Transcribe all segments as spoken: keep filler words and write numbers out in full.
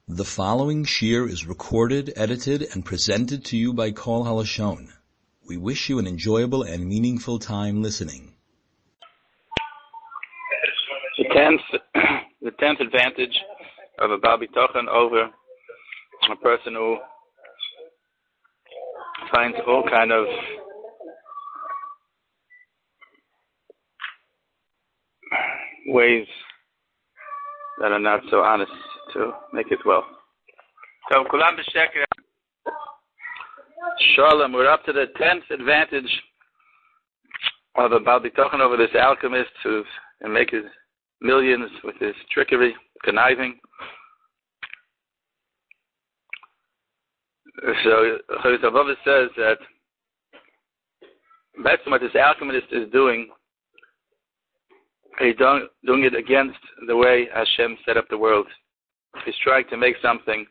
The following shir is recorded, edited, and presented to you by Kol Halashon. We wish you an enjoyable and meaningful time listening. The tenth, the tenth advantage of a Baal Bitochen over a person who finds all kind of ways that are not so honest to make it well. So, Kulam B'Sheker, Shalom, we're up to the tenth advantage of a Baal Bitochen over this alchemist who's and make his millions with his trickery, conniving. So, Chavavah says that that's what this alchemist is doing. He's doing it against the way Hashem set up the world. He's trying to make something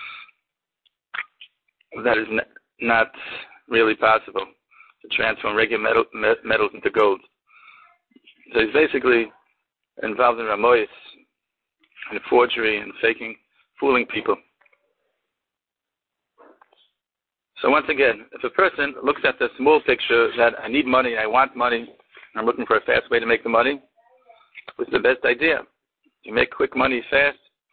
that is n- not really possible, to transform regular metal, me- metals into gold. So he's basically involved in Ramoyis, and forgery, and faking, fooling people. So once again, if a person looks at the small picture that I need money, I want money, I'm looking for a fast way to make the money, what's the best idea? You make quick money fast.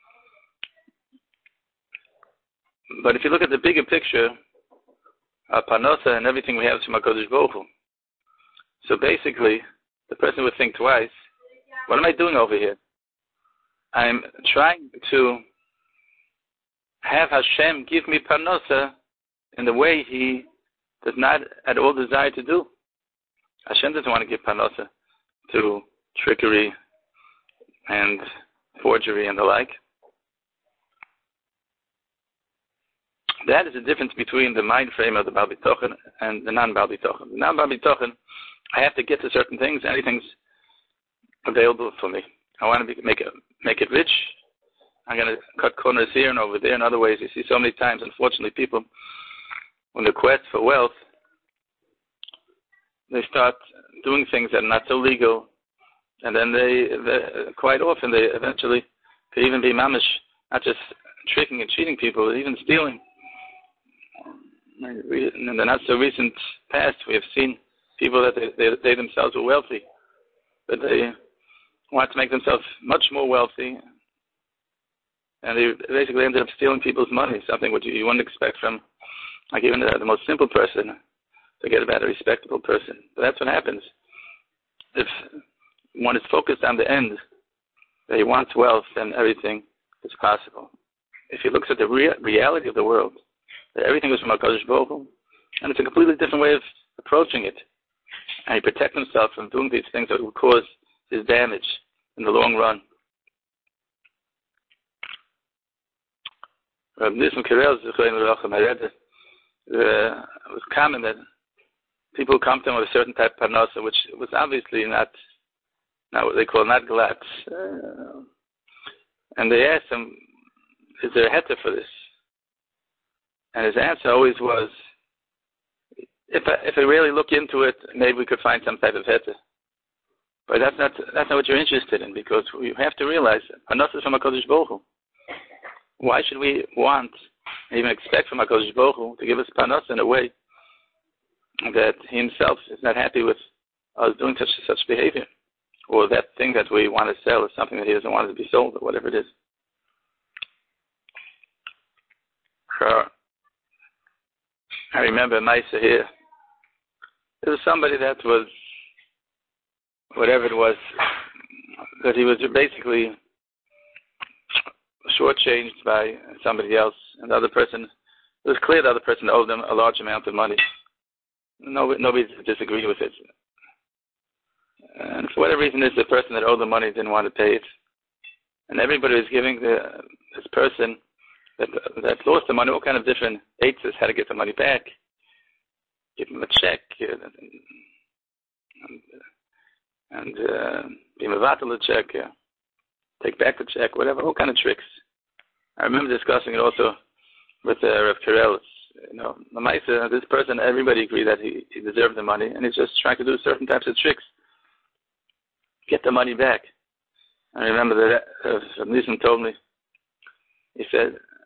But if you look at the bigger picture, uh, Parnosa and everything we have from HaKadosh Baruch Hu. So basically, the person would think twice, what am I doing over here? I'm trying to have Hashem give me Parnosa in the way He does not at all desire to do. Hashem doesn't want to give Parnosa to trickery and forgery and the like. That is the difference between the mind frame of the Baal Bitochen and the non-Baal Bitochen. The non-Baal Bitochen, I have to get to certain things. Anything's available for me. I want to be, make, it, make it rich. I'm going to cut corners here and over there and other ways. You see so many times, unfortunately, people, when they quest for wealth, they start doing things that are not so legal. And then they, they quite often, they eventually could even be mamish, not just tricking and cheating people, but even stealing. In the not so recent past, we have seen people that they, they, they themselves were wealthy, but they want to make themselves much more wealthy, and they basically ended up stealing people's money, something which you wouldn't expect from, like even the, the most simple person, forget about a respectable person. But that's what happens. If one is focused on the end, that he wants wealth, then everything is possible. If he looks at the rea- reality of the world, that everything is from HaKadosh Baruch Hu, and it's a completely different way of approaching it, and he protects himself from doing these things that will cause his damage in the long run. This it was common that people come to him with a certain type of parnasa, which was obviously not, not what they call not glad. Uh, and they asked him, is there a heter for this? And his answer always was, if I, if I really look into it, maybe we could find some type of heter. But that's not that's not what you're interested in, because you have to realize parnasa is from HaKadosh Baruch Hu. Why should we want, even expect from HaKadosh Baruch Hu to give us parnasa in a way that He Himself is not happy with us doing such such behavior, or that thing that we want to sell is something that He doesn't want it to be sold, or whatever it is. Sure. I remember Maisa here. There was somebody that was, whatever it was, that he was basically shortchanged by somebody else, and the other person, it was clear the other person owed them a large amount of money. Nobody, nobody disagreed with it. And for whatever reason, the person that owed the money didn't want to pay it. And everybody was giving the, this person that that lost the money all kind of different aids how to get the money back. Give him a check, and, and uh, give him a vatal check, yeah. Take back the check, whatever, all kind of tricks. I remember discussing it also with uh, Rav Karel. You know, the Maisa, this person, everybody agreed that he, he deserved the money, and he's just trying to do certain types of tricks. Get the money back. I remember that uh, Nissen told me, he said,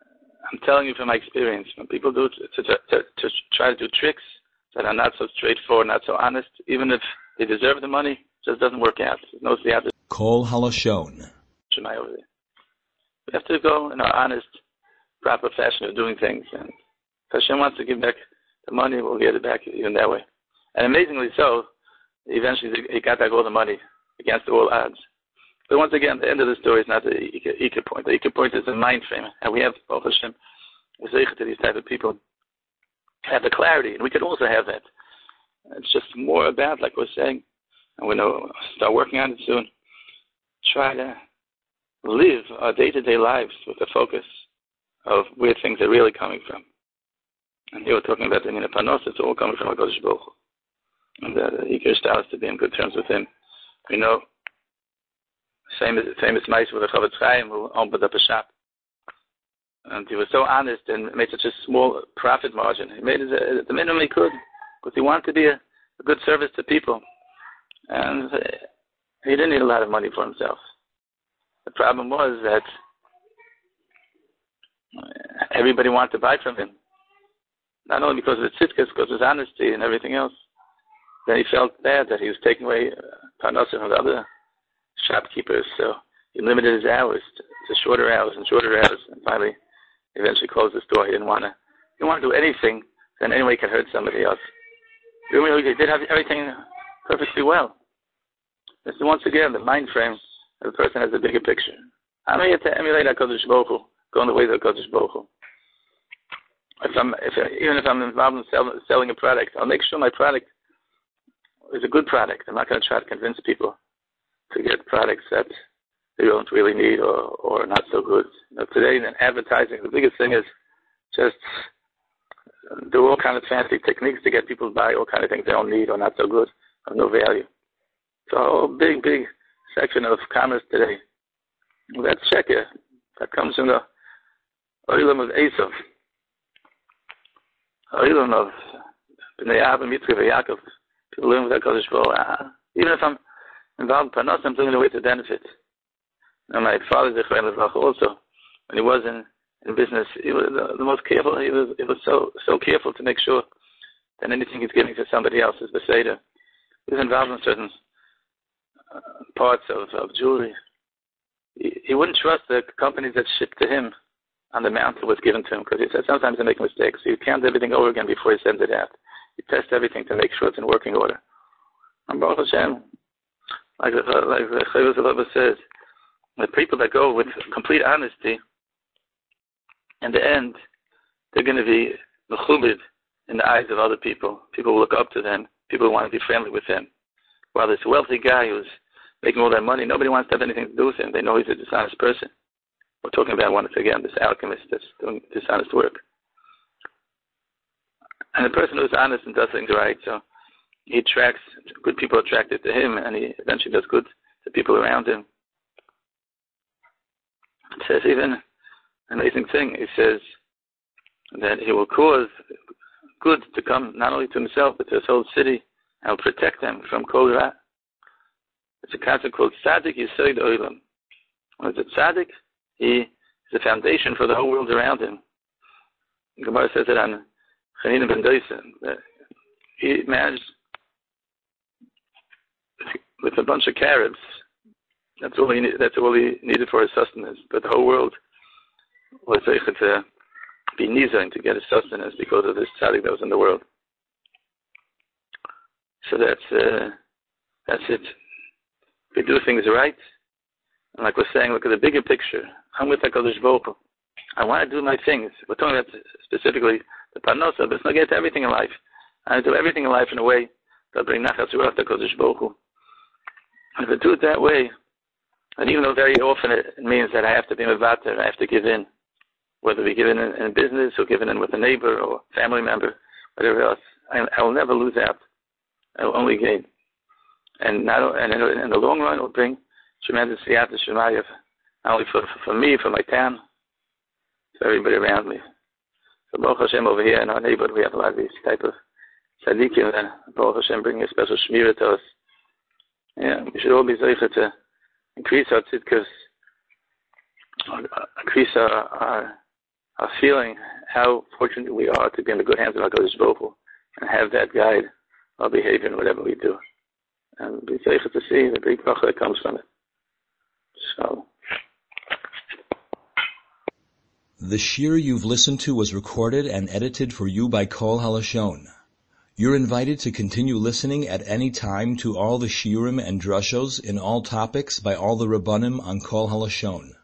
I'm telling you from my experience, when people do to, to, to, to try to do tricks that are not so straightforward, not so honest, even if they deserve the money, it just doesn't work out. There's no siyata. Kol Halashon. We have to go in our honest, proper fashion of doing things. And if Hashem wants to give back the money, we'll get it back even that way. And amazingly so, eventually he got back all the money against all odds. But once again, the end of the story is not the Ika point. The Ika point is the mind frame. And we have, Baruch Hashem, we're to these type of people, have the clarity, and we could also have that. It's just more about, like we're saying, and we're going to start working on it soon, try to live our day-to-day lives with the focus of where things are really coming from. And here we're talking about the Nina Panos, it's all coming from HaKadosh Baruch Hu. And the Ikar Shtal is to be in good terms with him. We know, famous, famous mice with the Chavetz Chaim who opened up a shop. And he was so honest and made such a small profit margin. He made it uh, the minimum he could because he wanted to be a, a good service to people. And uh, he didn't need a lot of money for himself. The problem was that everybody wanted to buy from him. Not only because of the tzidkas, because of his honesty and everything else. Then he felt bad that he was taking away parnasa from the other shopkeepers. So he limited his hours to, to shorter hours and shorter hours. And finally, eventually closed the store. He didn't want to. He didn't want to do anything that in any way could hurt somebody else. He did have everything perfectly well. This is once again the mind frame. The person has a bigger picture. I'm here to emulate HaKadosh Baruch Hu, go in the way of HaKadosh Baruch Hu. If I'm, if, even if I'm involved in sell, selling a product, I'll make sure my product is a good product. I'm not going to try to convince people to get products that they don't really need or, or not so good. You know, today in advertising, the biggest thing is just do all kind of fancy techniques to get people to buy all kind of things they don't need or not so good, of no value. So a whole big, big section of commerce today. That's sheker. That comes from the oilam of Esav. Oilam of Bnei Ab and Mitzvah Yaakov. People learn with HaKadosh Baruch Hu. Even if I'm involved in Panos, I'm doing it in a way to benefit. And my father, Zechron Levach, also, when he was in, in business, he was the, the most careful. He was, he was so so careful to make sure that anything he's giving to somebody else is beseder. He was involved in certain uh, parts of, of jewelry. He, he wouldn't trust the companies that shipped to him on the amount that was given to him, because he said sometimes they make mistakes. So you count everything over again before he sends it out. You test everything to make sure it's in working order. And Baruch Hashem, like the like the Chovos HaLevavos says, the people that go with complete honesty, in the end, they're going to be mechubed in the eyes of other people. People will look up to them. People want to be friendly with them. While this wealthy guy who's making all that money, nobody wants to have anything to do with him. They know he's a dishonest person. We're talking about, once again, this alchemist that's doing dishonest work. And the person who's honest and does things right, so he attracts, good people attracted to him, and he eventually does good to people around him. It says even an amazing thing. He says that he will cause good to come not only to himself, but to his whole city, and will protect them from kol ra. It's a concept called Tzaddik Yesod Olam. What is it? Tzaddik? He is the foundation for the whole world around him. The Gemara says it on Chanina ben Dosa, that he managed with a bunch of caribs. That's all he that's all he needed for his sustenance. But the whole world was able to be nizan to get his sustenance because of this tzaddik that was in the world. So that's uh, that's it. We do things right, and like we're saying, look at the bigger picture. I'm with HaKadosh Baruch Hu. I want to do my things. We're talking about specifically the parnosa, but it's not get to everything in life. I do everything in life in a way that bring nachas ruach to HaKadosh Baruch Hu. And if I do it that way, and even though very often it means that I have to be mevater, I have to give in, whether we give in in business or give in with a neighbor or family member, whatever else, I, I will never lose out. I will only gain. And not, and in, in the long run, it will bring tremendous siyata shemayev, not only for, for me, for my town, for everybody around me. So Baruch Hashem over here in our neighborhood, we have a lot of these type of tzaddikim, and Baruch Hashem bringing a special shmira to us. Yeah, we should all be zeicha to increase our tzidkas, increase our, our, are feeling how fortunate we are to be in the good hands of HaKadosh Baruch Hu and have that guide our behavior in whatever we do. And be able to see the big bracha that comes from it. So. The shir you've listened to was recorded and edited for you by Kol HaLashon. You're invited to continue listening at any time to all the shiurim and drushos in all topics by all the Rabbanim on Kol HaLashon.